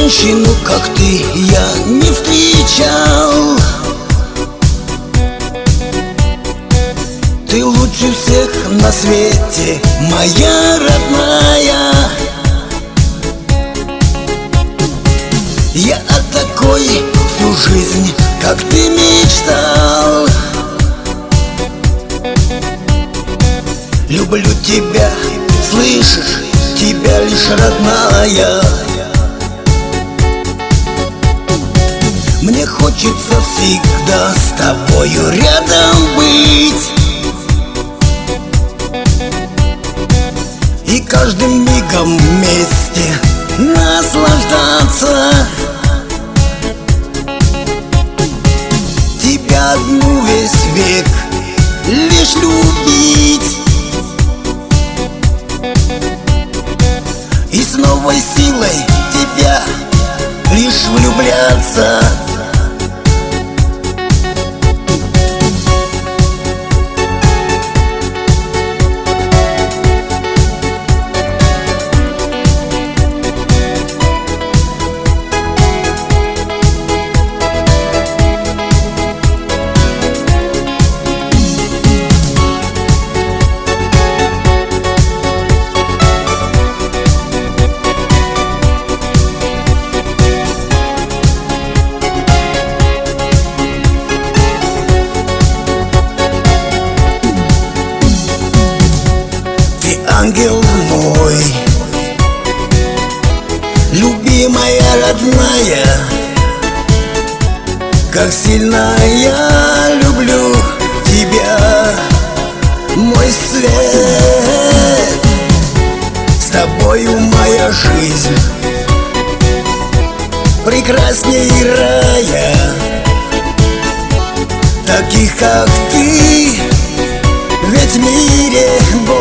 женщину, как ты, я не встречал. Ты лучше всех на свете, моя родная. Я о такой всю жизнь, как ты, мечтал. Люблю тебя, слышишь, тебя лишь, родная. Мне хочется всегда с тобою рядом быть, и каждым мигом вместе наслаждаться. Тебя одну весь век лишь любить, и с новой силой тебя лишь влюбляться. Ангел мой, любимая, родная, как сильно я люблю тебя, мой свет. С тобою моя жизнь прекрасней рая. Таких, как ты, ведь в мире больше